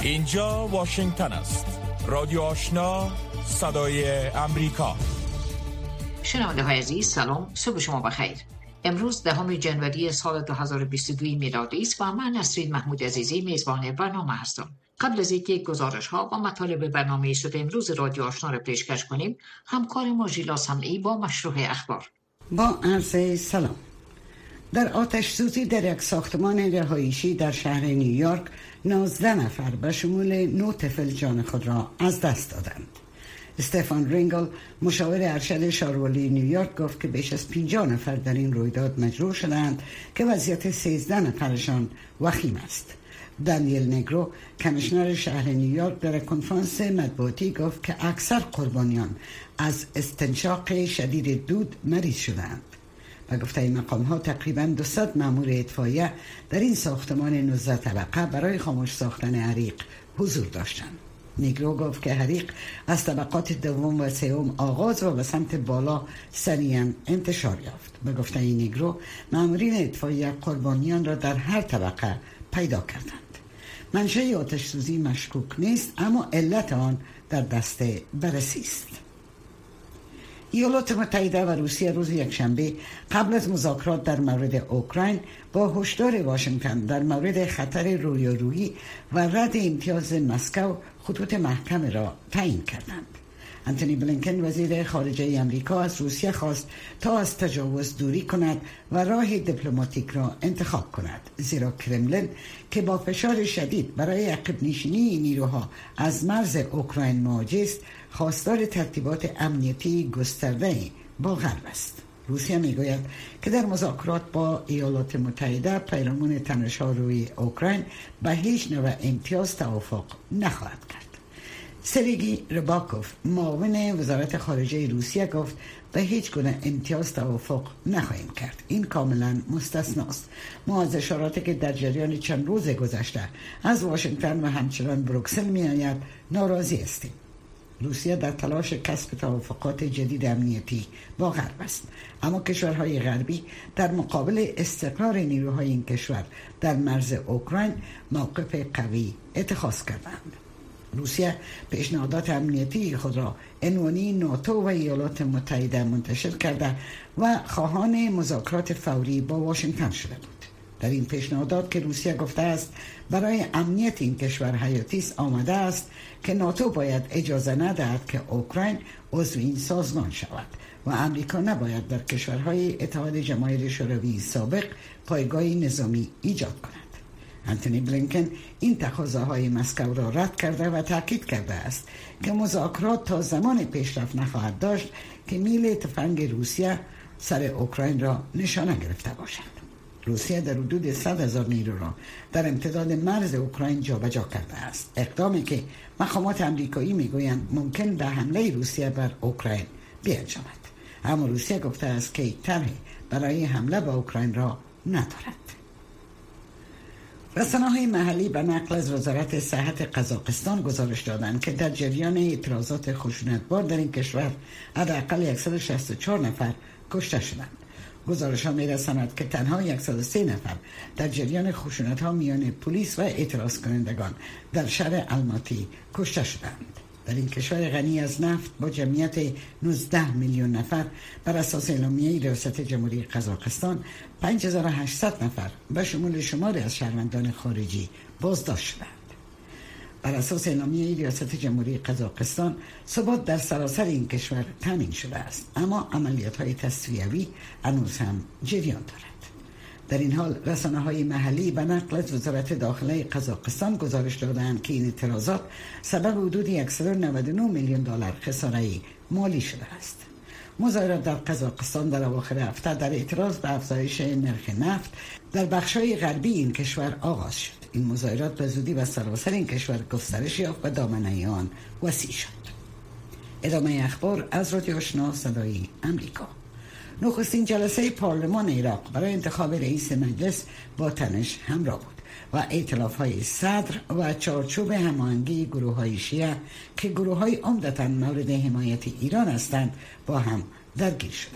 اینجا واشنگتن است. رادیو آشنا، صدای امریکا. شنونده های عزیز سلام، صبح شما بخیر. امروز 10 جنوری سال 2022 میلادی است و من نسرین محمود عزیزی میزبان برنامه هستم. قبل از اینکه گزارش ها و مطالب برنامه صبح امروز رادیو آشنا را پیشکش کنیم، همکار ما ژیلا سمعی با مشروع اخبار. با عرض سلام. در آتش سوزی در یک ساختمان رهایشی در شهر نیویورک 19 نفر به شمول 9 طفل جان خود را از دست دادند. استفان رینگل، مشاور ارشد شاروالی نیویورک، گفت که بیش از 50 نفر در این رویداد مجروح شدند که وضعیت 13 نفرشان وخیم است. دانیل نگرو، کمیشنر شهر نیویورک، در کنفرانس مطبوعاتی گفت که اکثر قربانیان از استنشاق شدید دود مریض شدند. و گفته این مقام ها تقریباً 200 مأمور اطفائیه در این ساختمان 19 طبقه برای خاموش ساختن حریق حضور داشتند. نیگرو گفت که حریق از طبقات دوم و سوم آغاز و به سمت بالا سریعاً انتشار یافت. به گفته این نیگرو، مأمورین اطفائیه قربانیان را در هر طبقه پیدا کردند. منشأ آتش سوزی مشکوک نیست، اما علت آن در دست بررسی است. ایالات متحده و روسیه روز یکشنبه قبل از مذاکرات در مورد اوکراین با هشدار واشنگتن در مورد خطر رویارویی و رد امتیاز مسکو خطوط محکم را تعیین کردند. انتونی بلینکن، وزیر خارجه آمریکا، از روسیه خواست تا از تجاوز دوری کند و راه دیپلماتیک را انتخاب کند، زیرا کرملین که با فشار شدید برای عقب نشینی نیروها از مرز اوکراین مواجه است، خواستار ترتیبات امنیتی گسترده با غرب است. روسیه میگوید که در مذاکرات با ایالات متحده پیرامون تنش‌های اوکراین به هیچ نوع امتیاز توافق نخواهد کرد. سریگی رباکوف، معاون وزارت خارجه روسیه، گفت به هیچ گونه امتیاز توافق نخواهیم کرد. این کاملا مستثناست. ما از اشاراتی که در جریان چند روز گذشته از واشنگتن و همچنان بروکسل می آید ناراضی هستیم. روسیه در تلاش کسب توافقات جدید امنیتی با غرب است، اما کشورهای غربی در مقابل استقرار نیروهای این کشور در مرز اوکراین موقف قوی اتخاذ کردند. روسیه پیشنهادات امنیتی خود را عنوانی ناتو و ایالات متحده منتشر کرده و خواهان مذاکرات فوری با واشنگتن شده بود. در این پیشنهادات که روسیه گفته است برای امنیت این کشور حیاتی است، آمده است که ناتو باید اجازه ندهد که اوکراین عضو این سازمان شود و امریکا نباید در کشورهای اتحاد جماهیر شوروی سابق پایگاه نظامی ایجاد کند. انتونی بلینکن این تقاضاهای مسکو را رد کرده و تاکید کرده است که مذاکرات تا زمان پیشرفت نخواهد داشت که میل تفنگ روسیه سر اوکراین را نشانه گرفته باشد. روسیه در حدود 100,000 نیرو را در امتداد مرز اوکراین جابجا کرده است، اقدامی که مقامات آمریکایی میگویند ممکن به حمله روسیه بر اوکراین بیانجامد. اما روسیه گفته است که طرحی برای حمله به اوکراین را ندارد. رسانه‌های محلی به نقل از وزارت صحت قزاقستان گزارش دادند که در جریان اعتراضات خشونتبار در این کشور حداقل 164 نفر کشته شدند. گزارش‌ها می‌رساند که تنها 103 نفر در جریان خشونت‌ها میان پلیس و اعتراض کنندگان در شهر الماتی کشته شدند. در این کشور غنی از نفت با جمعیت 19 میلیون نفر، بر اساس اعلامیه ریاست جمهوری قزاقستان 5800 نفر به شمول شماری از شهروندان خارجی بازداشت شدند. بر اساس اعلامیه ریاست جمهوری قزاقستان ثبات در سراسر این کشور تامین شده است، اما عملیات‌های تصفیوی هنوز هم جریان دارد. در این حال رسانه‌های محلی به نقل از وزارت داخله قزاقستان گزارش دادند که این اعتراضات سبب حدود 199 میلیون دلار خساره مالی شده است. مظاهرات در قزاقستان در اواخر هفته در اعتراض به افزایش نرخ نفت در بخش‌های غربی این کشور آغاز شد. این مظاهرات به زودی به سراسر این کشور گسترش یافت و دامنه آن وسیع شد. ادامه اخبار از رادیو آشنا صدای امریکا. نخستین جلسه پارلمان عراق برای انتخاب رئیس مجلس با تنش همراه بود و ائتلاف‌های صدر و چارچوب هماهنگی گروه‌های شیعه که گروه‌های عمدتاً مورد حمایت ایران هستند با هم درگیر شدند.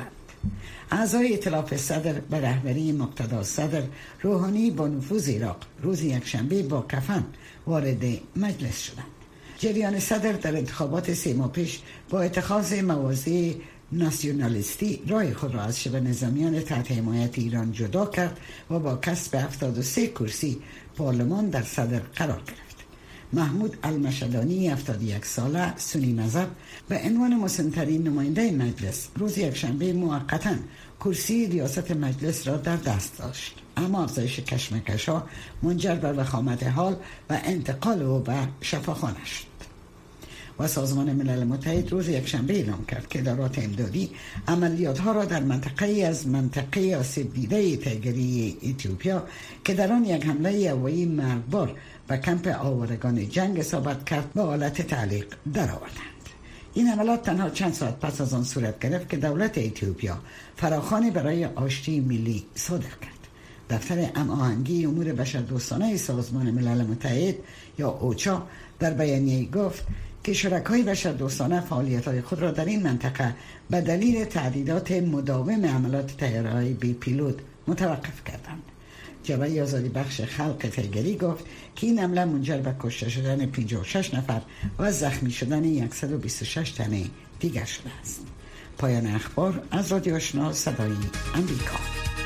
اعضای ائتلاف صدر به رهبری مقتدا صدر روحانی با نفوذ عراق روز یکشنبه با کفن وارد مجلس شدند. جریان صدر در انتخابات 3 ماه پیش با اتخاذ مواضع ناسیونالیستی رای خود را از شبه نظامیان تحت حمایت ایران جدا کرد و با کسب 73 کرسی پارلمان در صدر قرار گرفت. محمود المشدانی 71 ساله سنی مذهب به عنوان مسن‌ترین نماینده مجلس روز یکشنبه موقتاً کرسی ریاست مجلس را در دست داشت، اما افزایش کشمکش‌ها منجر به وخامت حال و انتقال او به شفاخانه شد. و سازمان ملل متحد روز یکشنبه اعلام کرد که ادارات امدادی عملیات‌ها را در منطقه‌ای از منطقه آسیب دیده تیگری اتیوپیا که در آن یک حمله هوایی مرگبار به کمپ آوارگان جنگ اصابت کرد به حالت تعلیق درآوردند. این حملات تنها چند ساعت پس از آن صورت گرفت که دولت اتیوپیا فراخوانی برای آشتی ملی صادر کرد. دفتر هماهنگی امور بشردوستانه سازمان ملل متحد یا اوچا در بیانیه گفت که شرکای بشردوستانه فعالیت‌های خود را در این منطقه به دلیل تهدیدات مداوم حملات طیاره‌های بی پیلوت متوقف کردند. جبهه آزادی بخش خلق تیگری گفت که این حمله منجر به کشته شدن 56 نفر و زخمی شدن 126 تن دیگر شده است. پایان اخبار از رادیو آشنا صدای امریکا.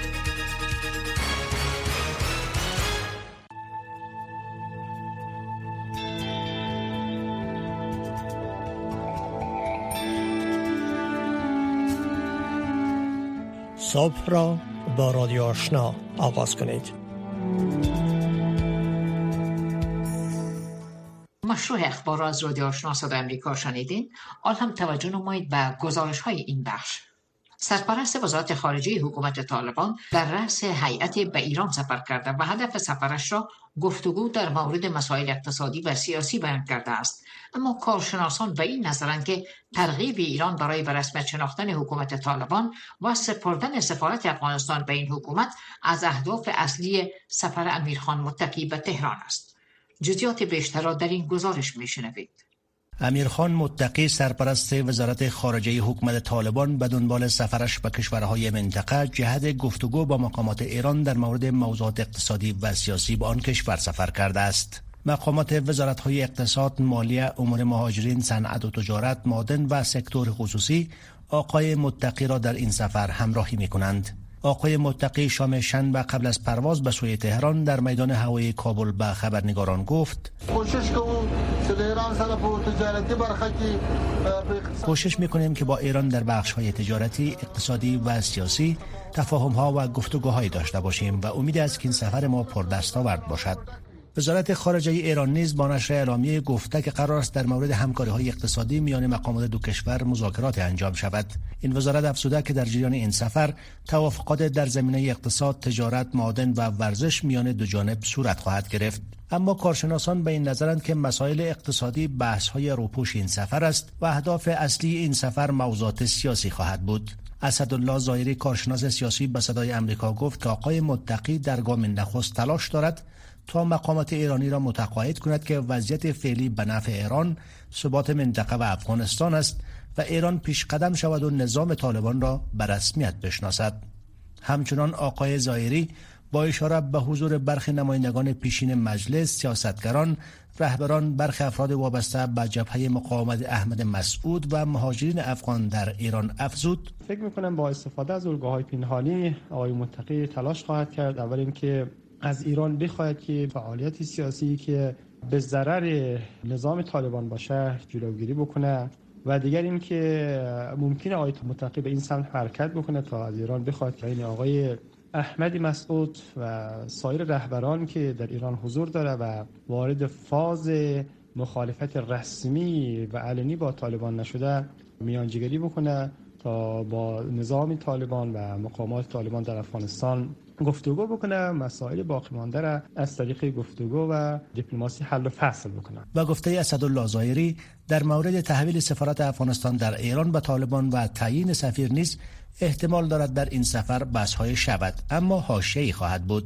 صبح را با رادیو آشنا آغاز کنید. مشروع اخبار از رادیو آشنا صدای امریکا شنیدین. حال هم توجه نمایید به گزارش های این بخش. سرپرست وزارت خارجه حکومت طالبان در رأس هیئت به ایران سفر کرده و هدف سفرش را گفتگو در مورد مسائل اقتصادی و سیاسی بیان کرده است. اما کارشناسان به این نظرند که ترغیب ایران برای به رسمیت شناختن حکومت طالبان و سپردن سفارت افغانستان به این حکومت از اهداف اصلی سفر امیرخان متقی به تهران است. جزئیات بیشتر را در این گزارش میشنوید. امیرخان متقی سرپرست وزارت خارجه حکومت طالبان به دنبال سفرش به کشورهای منطقه جهت گفتگو با مقامات ایران در مورد موضوعات اقتصادی و سیاسی با آن کشور سفر کرده است. مقامات وزارت‌های اقتصاد، مالیه، امور مهاجرین، صنعت و تجارت، معدن و سکتور خصوصی آقای متقی را در این سفر همراهی می‌کنند. آقای متقی شام شنبه قبل از پرواز به سوی تهران در میدان هوایی کابل به خبرنگاران گفت: کوشش میکنیم که با ایران در بخش‌های تجارتی، اقتصادی و سیاسی تفاهم‌ها و گفتگوهایی داشته باشیم و امید است که این سفر ما پردستاورد باشد. وزارت خارجه ایران نیز با نشر اعلامیه گفته که قرار است در مورد همکاری‌های اقتصادی میان مقامات دو کشور مذاکرات انجام شود. این وزارت افزوده که در جریان این سفر توافقات در زمینه اقتصاد، تجارت، معدن و ورزش میان دو جانب صورت خواهد گرفت. اما کارشناسان به این نظرند که مسائل اقتصادی بحث‌های روپوش این سفر است و اهداف اصلی این سفر موضوعات سیاسی خواهد بود. اسدالله ظاهری کارشناس سیاسی به صدای امریکا گفت که آقای متقی در گام نخست تلاش دارد تا مقامات ایرانی را متقاعد کند که وضعیت فعلی به نفع ایران، ثبات منطقه و افغانستان است و ایران پیش قدم شود و نظام طالبان را به رسمیت بشناسد. همچنان آقای ظاهری با اشاره به حضور برخی نمایندگان پیشین مجلس، سیاستگران، رهبران برخی افراد وابسته به جبهه مقاومت احمد مسعود و مهاجرین افغان در ایران افزود: فکر می‌کنم با استفاده از الگوهای پنهانی آقای متقی تلاش خواهد کرد اول اینکه از ایران بخواهد که فعالیت سیاسی که به ضرر نظام طالبان باشه جلوگیری بکنه و دیگر این که ممکنه آقای متقی به این سمت حرکت بکنه تا از ایران بخواهد که این آقای احمد مسعود و سایر رهبران که در ایران حضور داره و وارد فاز مخالفت رسمی و علنی با طالبان نشده میانجیگری بکنه تا با نظام طالبان و مقامات طالبان در افغانستان گفتگو بکنه، مسائل باقی مانده را از طریق گفتگو و دیپلماسی حل و فصل بکنه. و گفته اسدالله ظاهری در مورد تحویل سفارت افغانستان در ایران به طالبان و تعیین سفیر نیز احتمال دارد در این سفر بحث‌های شود، اما حاشیه‌ای خواهد بود.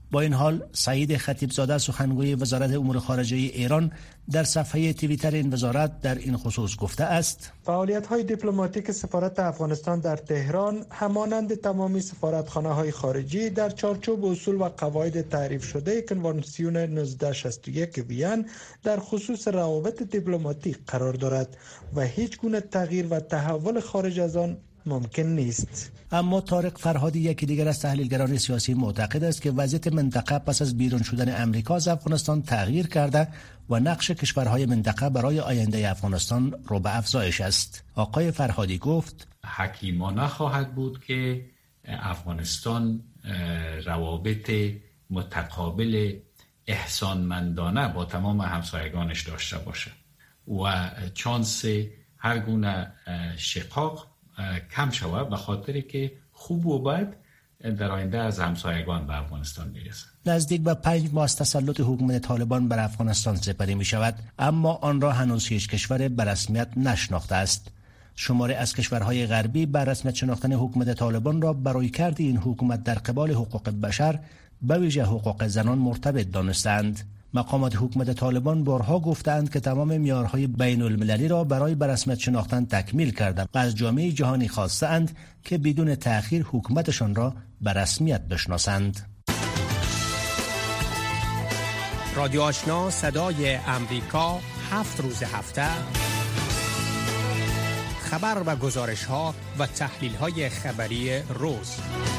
با این حال سعید خطیبزاده سخنگوی وزارت امور خارجه ایران در صفحه توییتر این وزارت در این خصوص گفته است: فعالیت‌های دیپلماتیک سفارت افغانستان در تهران همانند تمامی سفارتخانه‌های خارجی در چارچوب اصول و قواعد تعریف شده کنوانسیون 1961 وین در خصوص روابط دیپلماتیک قرار دارد و هیچ گونه تغییر و تحول خارج از آن ممکن نیست. اما طارق فرهادی، یکی دیگر از تحلیلگران سیاسی، معتقد است که وضعیت منطقه پس از بیرون شدن امریکا از افغانستان تغییر کرده و نقش کشورهای منطقه برای آینده افغانستان رو به افزایش است. آقای فرهادی گفت: حکیمانه خواهد بود که افغانستان روابط متقابل احسانمندانه با تمام همسایگانش داشته باشه و چانس هر گونه شقاق کم شود، به خاطر که خوب و بد در آینده از همسایگان به افغانستان میرسد. نزدیک به 5 ماه از تسلط حکومت طالبان بر افغانستان سپری می شود، اما آن را هنوز هیچ کشور به رسمیت نشناخته است. شماری از کشورهای غربی بر رسمیت شناختن حکومت طالبان را برای کرد این حکومت در قبال حقوق بشر، به ویژه حقوق زنان، مرتبط دانستند. مقامات حکومت طالبان بارها گفتند که تمام معیارهای بین المللی را برای به رسمیت شناختن تکمیل کردند و از جامعه جهانی خواستند که بدون تأخیر حکومتشان را به رسمیت بشناسند. رادیو آشنا صدای امریکا 7 روز هفته خبر و گزارش‌ها و تحلیل‌های خبری روز.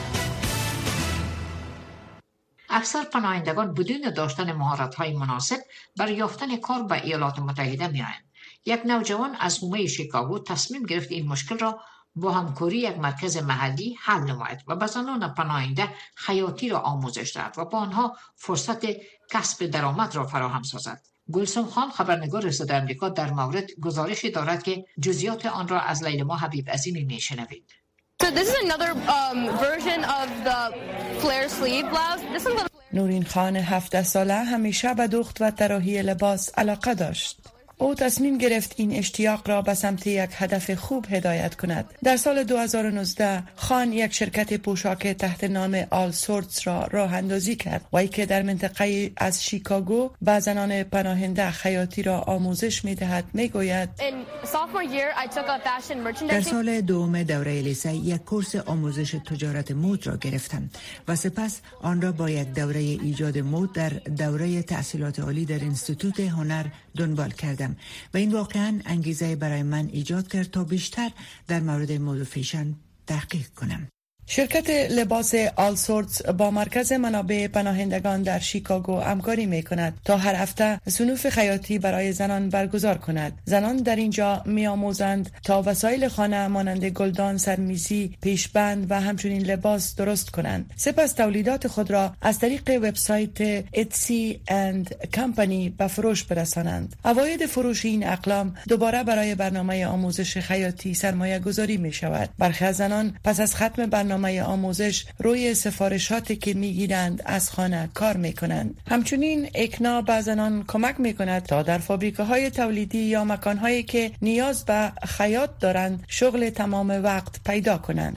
اکثر پناهندگان بدون داشتن مهارت‌های مناسب برای یافتن کار به ایالات متحده می‌آیند. یک نوجوان از حومه شیکاگو تصمیم گرفت این مشکل را با همکاری یک مرکز محلی حل نماید و به زنان پناهنده خیاطی را آموزش دهد و با آنها فرصت کسب درآمد را فراهم سازد. گلسوم خان، خبرنگار صدای آمریکا، در مورد گزارشی دارد که جزئیات آن را از لیلما حبیب عظیمی میشنوید. So this is another version of the flare sleeve blouse. نورین خان 17 ساله همیشه به دوخت و طراحی لباس علاقه داشت. او تصمیم گرفت این اشتیاق را به سمت یک هدف خوب هدایت کند. در سال 2019 خان یک شرکت پوشاک تحت نام آل سورتس را راه اندازی کرد و ای که در منطقه از شیکاگو به زنان پناهنده خیاطی را آموزش می‌دهد. می‌گوید در سال دوم دوره لیسه یک کورس آموزش تجارت مد را گرفتم و سپس آن را با یک دوره ایجاد مد در دوره تحصیلات عالی در انستیتوت هنر دنبال کردم و این واقعا انگیزه برای من ایجاد کرد تا بیشتر در مورد مد و فیشن تحقیق کنم. شرکت لباس آل سورتس با مرکز منابع پناهندگان در شیکاگو همکاری می کند تا هر هفته صنوف خیاطی برای زنان برگزار کند. زنان در اینجا می آموزند تا وسایل خانه مانند گلدان، سرمیزی، پیشبند و همچنین لباس درست کنند. سپس تولیدات خود را از طریق وبسایت Etsy and Company به فروش برسانند. عواید فروش این اقلام دوباره برای برنامه آموزش خیاطی سرمایه گذاری می شود. برخی از زنان پس از ختم برنامه آموزش روی سفارشاتی که میگیرند از خانه کار میکنند. همچنین اکنا به زنان کمک میکند تا در فابریکه‌های تولیدی یا مکانهایی که نیاز به خیاط دارند شغل تمام وقت پیدا کنند.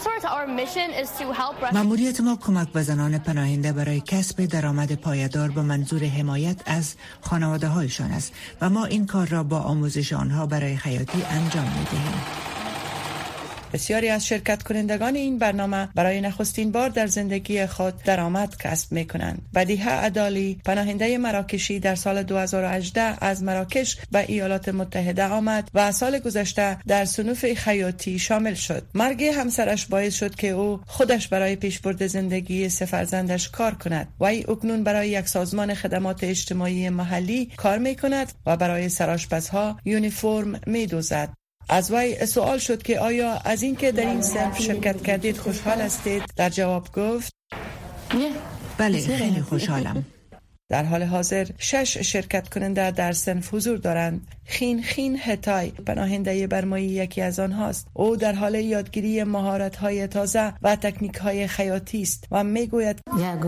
مأموریت ما کمک به زنان پناهنده برای کسب درآمد پایدار به منظور حمایت از خانواده‌هایشان است و ما این کار را با آموزش آنها برای خیاطی انجام میدهیم. بسیاری از شرکت کنندگان این برنامه برای نخستین بار در زندگی خود درآمد کسب می کنند. بدیهه عدالی، پناهنده مراکشی، در سال 2018 از مراکش به ایالات متحده آمد و سال گذشته در صنوف خیاطی شامل شد. مرگ همسرش باعث شد که او خودش برای پیشبرد زندگی 3 فرزندش کار کند و ای اکنون برای یک سازمان خدمات اجتماعی محلی کار می کند و برای سرآشپزها یونیفرم می دوزد. از وی سوال شد که آیا از این که در این صنف شرکت کردید خوشحال هستید؟ در جواب گفت بله، خیلی خوشحالم. در حال حاضر 6 شرکت کننده در صنف حضور دارند. خین هتای، پناهنده برمایی، یکی از آنهاست. او در حال یادگیری مهارت‌های تازه و تکنیک‌های خیاطی است و میگوید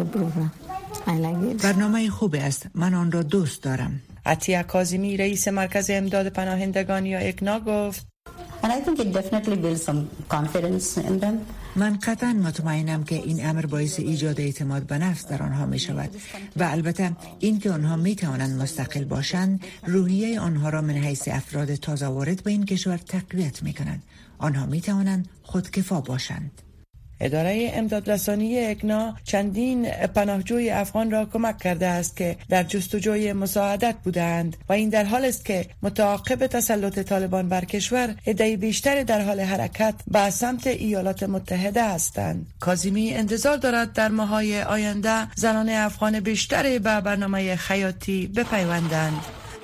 برنامه خوبی است، من آن را دوست دارم. عطیه کاظمی، رئیس مرکز امداد پناهندگان یا اکنا، گفت من قطعا مطمئنم که این امر باعث ایجاد اعتماد به نفس در آنها می شود و البته این که آنها می توانند مستقل باشند روحیه آنها را من حیث افراد تازه وارد به این کشور تقویت می کنند. آنها می توانند خودکفا باشند. اداره امدادرسانی اگنا چندین پناهجوی افغان را کمک کرده است که در جستجوی مساعدت بودند و این در حال است که متعاقب تسلط طالبان بر کشور عده بیشتر در حال حرکت به سمت ایالات متحده هستند. کاظمی انتظار دارد در ماه‌های آینده زنان افغان بیشتر به برنامه خیاطی بپیوندند.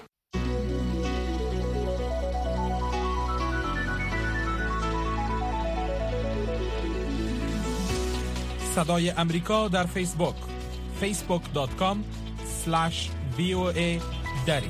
صدای امریکا در فیسبوک facebook.com/VOA دری.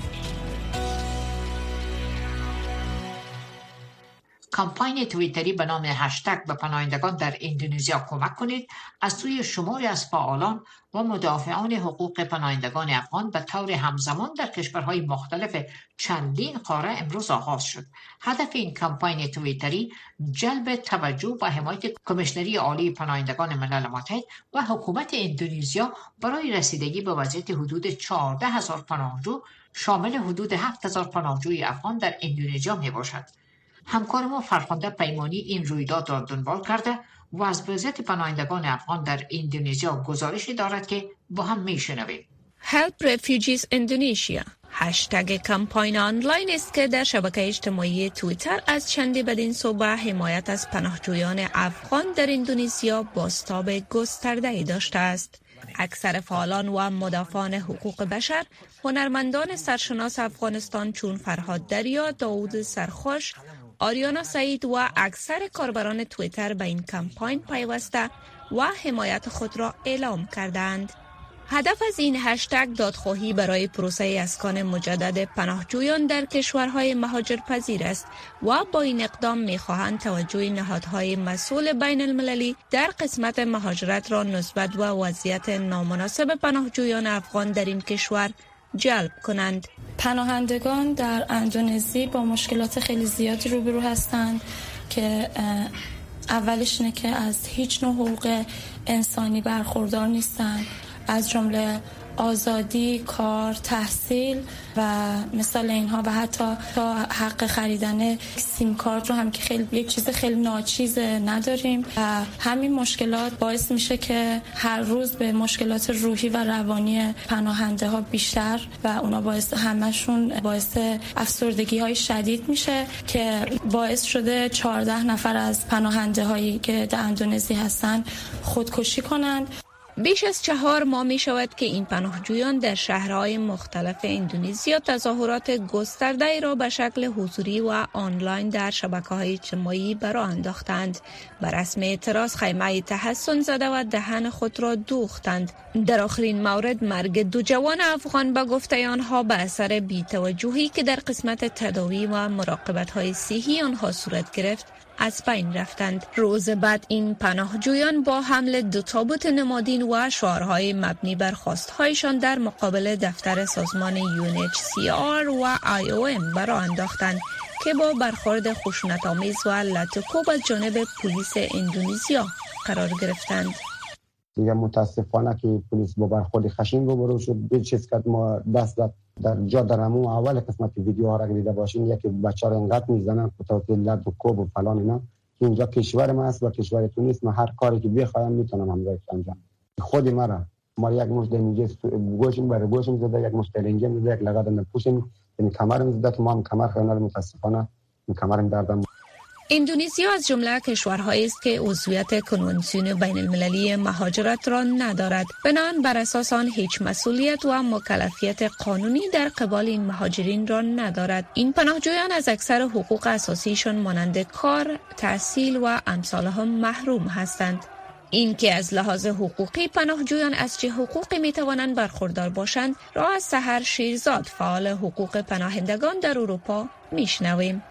کمپاین توییتری به نام هشتگ به پناهندگان در اندونزیا کمک کنید از سوی شماری از فعالان و مدافعان حقوق پناهندگان افغان به طور همزمان در کشورهای مختلف چندین قاره امروز آغاز شد. هدف این کمپاین توییتری جلب توجه و حمایت کمیشنری عالی پناهندگان ملل متحد و حکومت اندونزیا برای رسیدگی به وضعیت حدود 14,000 پناهجو شامل حدود 7,000 پناهجوی افغان در اندونزیا می باشد. همکار ما فرخنده پیمانی این رویداد را دنبال کرده و از وضعیت پناهندگان افغان در اندونزیا گزارشی دارد که با هم میشنویم. Help Refugees Indonesia هشتگ کمپاین آنلاین است که در شبکه اجتماعی توییتر از چندی بدین سو حمایت از پناهجویان افغان در اندونزیا بازتاب گسترده‌ای داشته است. اکثر فعالان و مدافعان حقوق بشر، هنرمندان سرشناس افغانستان چون فرهاد دریا، داوود سرخوش، آریانا سعید و اکثر کاربران توییتر به این کمپاین پیوسته و حمایت خود را اعلام کردند. هدف از این هشتگ دادخواهی برای پروسه اسکان مجدد پناهجویان در کشورهای مهاجرپذیر است و با این اقدام می‌خواهند توجه نهادهای مسئول بین المللی در قسمت مهاجرت را نسبت و وضعیت نامناسب پناهجویان افغان در این کشور جلب کنند. پناهندگان در اندونزی با مشکلات خیلی زیادی روبرو هستند که اولش اینه که از هیچ نوع حقوق انسانی برخوردار نیستند، از جمله آزادی، کار، تحصیل و مثال اینها و حتی حق خریدن سیم کارت رو هم که خیلی یک چیز خیلی ناچیز نداریم و همین مشکلات باعث میشه که هر روز به مشکلات روحی و روانی پناهنده ها بیشتر و اونا همشون باعث افسردگی های شدید میشه که باعث شده 14 نفر از پناهنده هایی که در اندونزی هستن خودکشی کنند. بیش از 4 ماه می شود که این پناهجویان در شهرهای مختلف اندونزیا تظاهرات گسترده‌ای را به شکل حضوری و آنلاین در شبکه‌های اجتماعی برآ انداختند. بر رسم اعتراض خیمه تحسن زده و دهن خود را دوختند. در آخرین مورد مرگ 2 جوان افغان به گفته آنها به اثر بی‌توجهی که در قسمت تداوی و مراقبت‌های صحی آنها صورت گرفت از بین رفتند. روز بعد این پناهجویان با حمل 2 تابوت نمادین و شعارهای مبنی بر خواستهایشان در مقابل دفتر سازمان UNHCR و IOM برآ انداختند که با برخورد خشونت‌آمیز و لطکوب از جانب پلیس اندونزیا قرار گرفتند. دیگه متاسفانه که پلیس با برخورد خشن روبرو شد. به چیز که ما دست در جا در همون اول قسمت ویدیو ها را دیده باشین، یکی بچه را انقدر میزنن خطوط لد و کوب و فلان اینا که اینجا کشور ما است و کشور تو نیست. من هر کاری که بخوایم میتونم همراهش انجام. خود ما یک مشت اینجا گوشم برای گوشم زده، یک مشت لنگم زده، یک لگد اند پوشم، یعنی کمرم زده که ما هم کمر خیلی متاسفانه کمرم دردم. اندونزیا از جمله کشورهایی است که عضویت کنوانسیون بین المللی مهاجرت را ندارد. بنابراین بر اساس آن هیچ مسئولیت و مکلفیت قانونی در قبال این مهاجرین را ندارد. این پناهجویان از اکثر حقوق اساسیشان مانند کار، تحصیل و امثالها محروم هستند. این که از لحاظ حقوقی پناهجویان از چه حقوقی میتوانند برخوردار باشند را از سحر شیرزاد، فعال حقوق پناهندگان در اروپا میشنویم.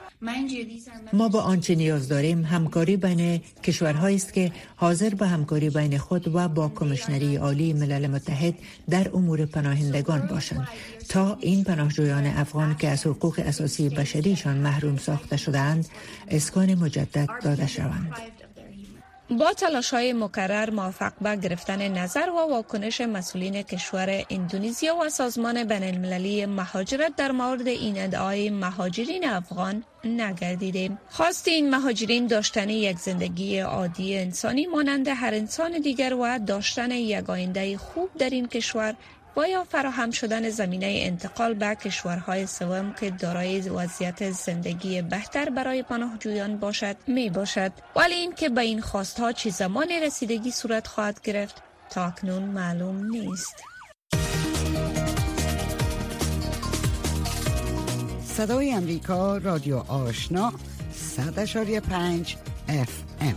ما با آنچه نیاز داریم همکاری بین کشورهایی است که حاضر به همکاری بین خود و با کمیشنری عالی ملل متحد در امور پناهندگان باشند تا این پناهجویان افغان که از حقوق اساسی بشریشان محروم ساخته شده‌اند اسکان مجدد داده شوند. با تلاش‌های مکرر موفق به گرفتن نظر و واکنش مسئولین کشور اندونزیا و سازمان بین‌المللی مهاجرت در مورد این ادعای مهاجرین افغان نگردیده. خواست این مهاجرین داشتن یک زندگی عادی انسانی مانند هر انسان دیگر و داشتن یک آینده خوب در این کشور و یا فراهم شدن زمینه انتقال به کشورهای سوم که دارای وضعیت زندگی بهتر برای پناهجویان باشد می باشد، ولی این که به این خواستها چه زمانی رسیدگی صورت خواهد گرفت تا اکنون معلوم نیست. صدای امریکا، رادیو آشنا، 100.5 FM.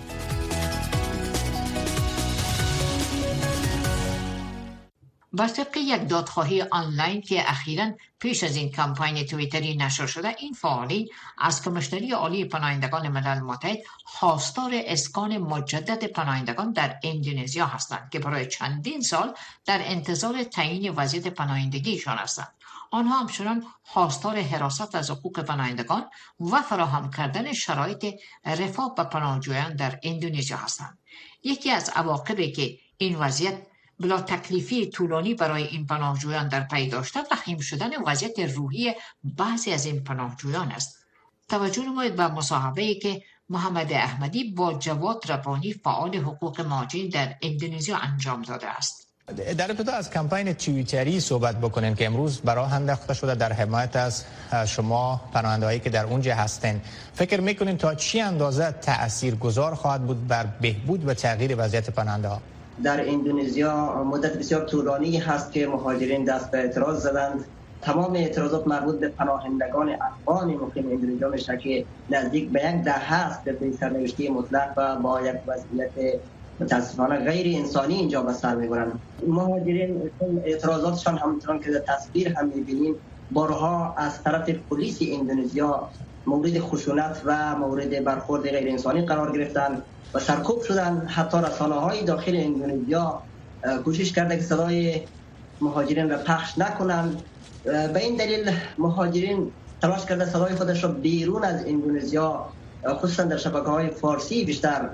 بر طبق یک دادخواهی آنلاین که اخیراً پیش از این کمپاین توییتری نشر شده، این فعالین از کمیشنری عالی پناهندگان ملل متحد خواستار اسکان مجدد پناهندگان در اندونزیا هستند که برای چندین سال در انتظار تعیین وضعیت پناهندگیشان هستند. آنها همچنان خواستار حراست از حقوق پناهندگان و فراهم کردن شرایط رفاه به پناهجویان در اندونزیا هستند. یکی از عواقبی که این وضعیت بلا تکلیفی طولانی برای این پناهجویان در پی داشته وخیم شدن وضعیت روحی بعضی از این پناهجویان است. توجه نمایید به مصاحبه‌ای که محمد احمدی با جواد ربانی فعال حقوق مهاجرین در اندونزیا انجام داده است. در ابتدا از کمپین توییتری صحبت بکنین که امروز برای انداخته شده در حمایت از شما پناهنده‌هایی که در اونجا هستین. فکر میکنین تا چی اندازه تاثیرگذار خواهد بود بر بهبود و تغییر وضعیت پناهنده‌ها؟ در اندونزیا مدت بسیار طولانی هست که مهاجرین دست به اعتراض زدند. تمام اعتراضات مربوط به پناهندگان افغان مقیم اندونزیا میشه که نزدیک به 10 هست به سرنوشتی مطلق و با یک وضعیت متاسفانه غیر انسانی اینجا به سر میبرند. مهاجرین اعتراضاتشان همچنان که در تصویر هم میبینیم بارها از طرف پلیس اندونزیا مورد خشونت و مورد برخورد غیر انسانی قرار گرفتند و سرکوب شدن. حتی رسانه‌های داخل اندونزیا کوشش کرده که صدای مهاجرین را پخش نکنند. به این دلیل مهاجرین تلاش کرده صدای خودش را بیرون از اندونزیا خصوصا در شبکه‌های فارسی بیشتر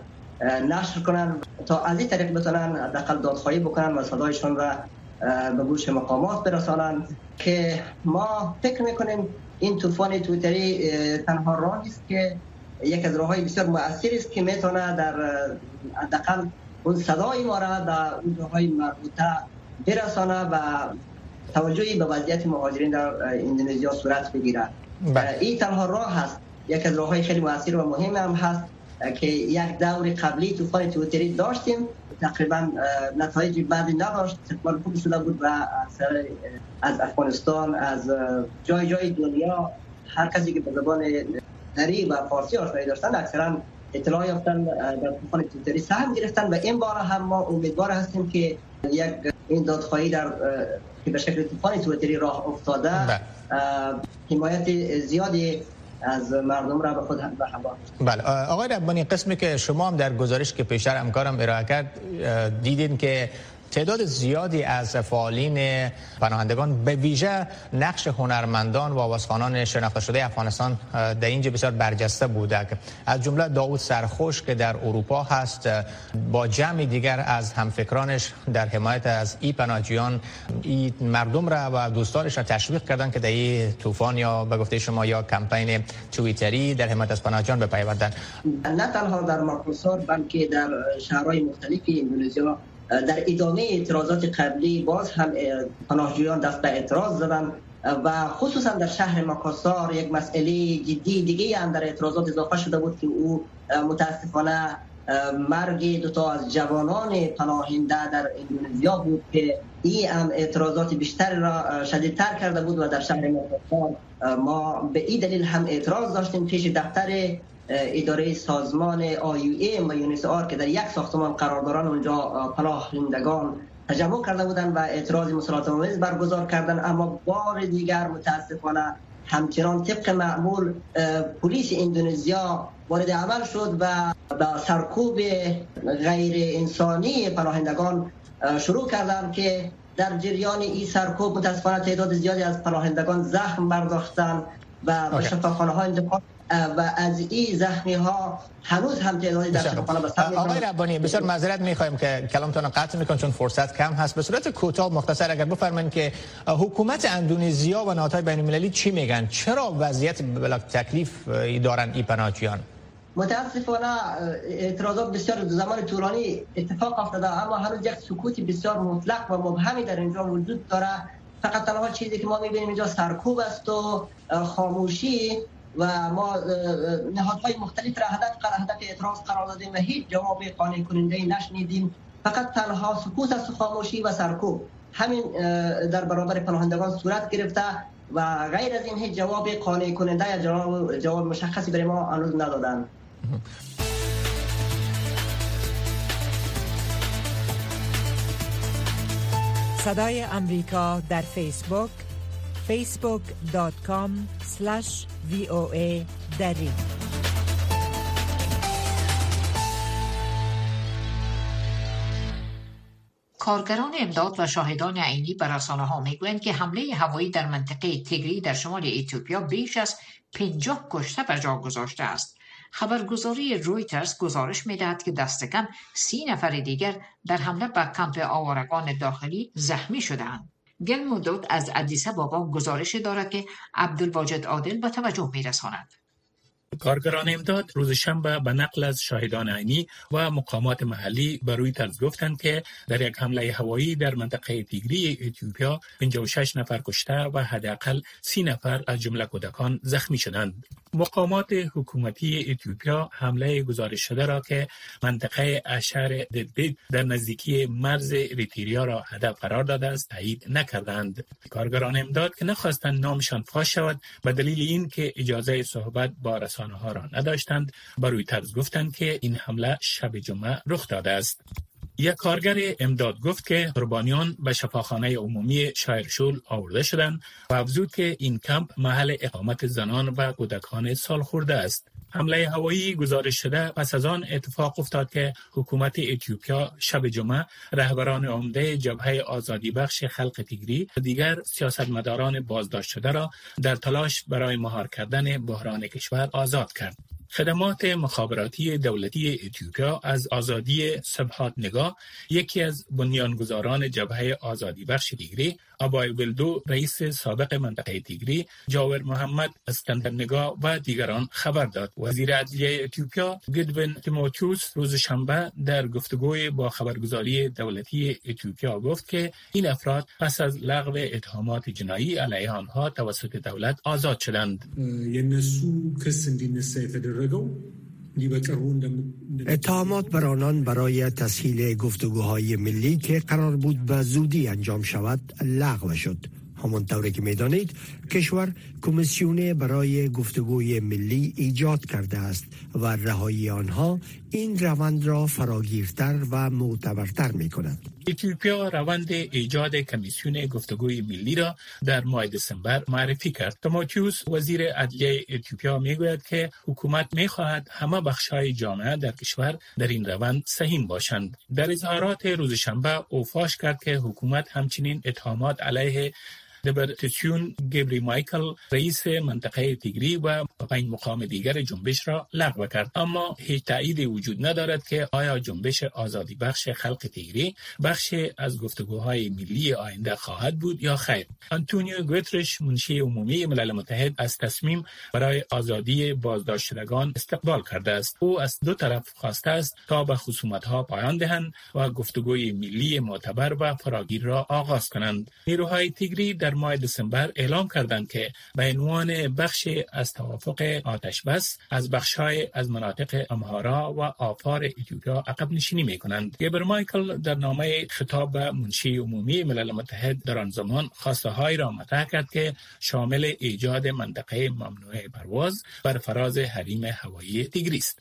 نشر کنند تا از این طریق بتونن حداقل دادخواهی بکنن و صدایشون را به گوش مقامات برسانند. که ما فکر میکنیم این طوفان توییتری تنها راهی است که یک از راه‌های بسیار مؤثری است که میتونه در حداقل اون صدای ما را در اون جاهای مربوطه برسانه و توجهی به وضعیت مهاجرین در اندونزیا صورت بگیره. این تنها راه هست. یک از راه‌های خیلی مؤثر و مهم هم هست که یک دور قبلی طوفان توییتری داشتیم، تقریبا نتایج بدی نداشت، استقبال خوب شده بود و از افغانستان، از جای دنیا هر کسی که به زبان دری و فارسی آشنایی داشتن اکثرا اطلاع یافتن در طوفان توییتری سهم گرفتن و این بار هم ما امیدوار هستیم که یک این دادخواهی که به شکل طوفان توییتری راه افتاده حمایت زیادی از مردم را به خود همراه داشت. بله آقای ربانی، قسمی که شما هم در گزارش که پیشتر همکارم ارائه کرد دیدین که تعداد زیادی از فعالین پناهندگان به ویژه نقش هنرمندان و آوازخوانان شناخته شده افغانستان در اینجا بسیار برجسته بوده، از جمله داوود سرخوش که در اروپا هست با جمع دیگر از همفکرانش در حمایت از این پناهجویان این مردم را و دوستانش را تشویق کردند که در این طوفان یا به گفته شما یا کمپین توییتری در حمایت از پناهجویان بپیوندند. نه تنها در ماکروسار بلکه در شهرهای مختلفی اندونزیا در ادامه اعتراضات قبلی باز هم پناهجویان دست به اعتراض زدند و خصوصا در شهر ماکاسار یک مسئله جدی دیگه هم در اعتراضات اضافه شده بود که او متاسفانه مرگ 2 از جوانان پناهنده در اندونزیا بود که این هم اعتراضات بیشتر را شدیدتر کرده بود و در شهر ماکاسار ما به این دلیل هم اعتراض داشتیم پیش دفتر اداره سازمان IOM و UNHCR که در یک ساختمان قرار دارن. اونجا پناهندگان تجمع کرده بودند و اعتراض مسالمت‌آمیز برگزار کردند، اما بار دیگر متاسفانه همچنان طبق معمول پلیس اندونزیا وارد عمل شد و با سرکوب غیر انسانی پناهندگان شروع کردند که در جریان این سرکوب متاسفانه تعداد زیادی از پناهندگان زخم برداشتند و به شفاخانه‌ها انتقال و از این زخمی ها هنوز هم تعدادی در شفاخانه بستر می‌کنند. آقای ربانی بسیار معذرت می‌خوایم که کلامتون رو قطع می‌کنم چون فرصت کم هست. به صورت کوتاه مختصر اگر بفرمایید که حکومت اندونزیا و نهادهای بین‌المللی چی میگن؟ چرا وضعیت بلاک تکلیف دارن این پناهجویان؟ متاسفانه اعتراضات بسیار زمان طولانی اتفاق افتاده، اما هنوز یک سکوت بسیار مطلق و مبهمی در اینجا وجود داره. فقط تنها چیزی که ما می‌بینیم اینجا سرکوب است و خاموشی و ما نهادهای مختلف را هدف اعتراض قرار دادیم و هیچ جواب قانع کننده نشنیدیم. فقط تنها سکوت است و خاموشی و سرکوب همین در برابر پناهندگان صورت گرفته و غیر از این هیچ جواب قانع کننده یا جواب مشخصی برای ما هنوز ندادند. صدای امریکا در فیسبوک facebook.com/VOA دری. کارگران امداد و شاهدان عینی به رسانه‌ها میگویند که حمله هوایی در منطقه تیگری در شمال اتیوپیا بیش از 50 کشته به جا گذاشته است. خبرگزاری رویترز گزارش می‌دهد که دست کم 30 نفر دیگر در حمله به کمپ آوارگان داخلی زخمی شدند. گلمودوت از ادیس آبابا گزارش دارد که عبدالواجد عادل به توجه می‌رساند. کارگران امداد روز شنبه به نقل از شاهدان عینی و مقامات محلی به رویترز گفتند که در یک حمله هوایی در منطقه تیگری اتیوپیا 56 نفر کشته و حداقل 30 نفر از جمله کودکان زخمی شدند. مقامات حکومتی اتیوپیا حمله گزارش شده را که منطقه اشهر ددبید در نزدیکی مرز اریتریا را هدف قرار داده است تایید نکردند. کارگران امداد که نخواستند نامشان فاش شود به دلیل این که اجازه صحبت با رسانه‌ها را نداشتند به رویترز گفتند که این حمله شب جمعه رخ داده است. یک کارگر امداد گفت که قربانیان به شفاخانه عمومی شایرشول آورده شدند و افزود که این کمپ محل اقامت زنان و کودکان سالخورده است. حمله هوایی گزارش شده پس از آن اتفاق افتاد که حکومت اتیوپیا شب جمعه رهبران عمده جبهه آزادی بخش خلق تیگری و دیگر سیاستمداران بازداشت شده را در تلاش برای مهار کردن بحران کشور آزاد کرد. خدمات مخابراتی دولتی اتیوپیا از آزادی سبحات نگاه، یکی از بنیانگذاران جبهه آزادی بخش تیگری، آبای ولدو رئیس سابق منطقه تیگری، جاور محمد اسکندر نگاه و دیگران خبر داد. وزیر عدلیه اتیوپیا گدوین تیموتیوس روز شنبه در گفتگوی با خبرگزاری دولتی اتیوپیا گفت که این افراد پس از لغو اتهامات جنایی علیه آنها توسط دولت آزاد شدند. اتهامات بر آنان برای تسهیل گفتگوهای ملی که قرار بود به زودی انجام شود لغو شد. همانطور که می‌دانید کشور کمیسیون برای گفتگوی ملی ایجاد کرده است و رهایی آنها این روند را فراگیرتر و معتبرتر می‌کند. اتیوپیا روند ایجاد کمیسیون گفتگوی ملی را در ماه دسامبر معرفی کرد. تیموتیوس وزیر عدلیه اتیوپیا میگوید که حکومت می‌خواهد همه بخش‌های جامعه در کشور در این روند سهیم باشند. در اظهارات روز شنبه او فاش کرد که حکومت همچنین اتهامات علیه دبرتسیون گبری مایکل رئیس منطقه تیگری و 5 مقام دیگر جنبش را لغو کرد، اما هیچ تأییدی وجود ندارد که آیا جنبش آزادی بخش خلق تیگری بخش از گفتگوهای ملی آینده خواهد بود یا خیر. آنتونیو گوترش منشی عمومی ملل متحد از تصمیم برای آزادی بازداشت شدگان استقبال کرده است. او از دو طرف خواسته است تا به خصومت‌ها پایان دهند و گفتگوی ملی معتبر و فراگیر را آغاز کنند. نیروهای تیگری در ماه دسامبر اعلام کردند که به عنوان بخش از توافق آتش بس از بخش‌های از مناطق امهارا و آفار اتیوپیا عقب نشینی می‌کنند. گبر مایکل در نامه خطاب به منشی عمومی ملل متحد در آن زمان خواسته‌هایی را مطرح کرد که شامل ایجاد منطقه ممنوع پرواز بر فراز حریم هوایی تیگری است.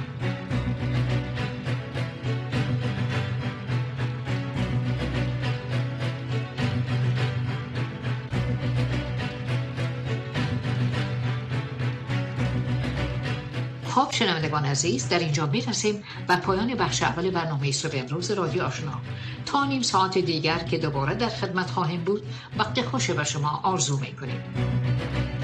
خب شنوندگان عزیز، در اینجا میرسیم به پایان بخش اول برنامه صبح امروز رادیو آشنا. تا نیم ساعت دیگر که دوباره در خدمت خواهیم بود، وقت خوش به شما آرزو میکنیم.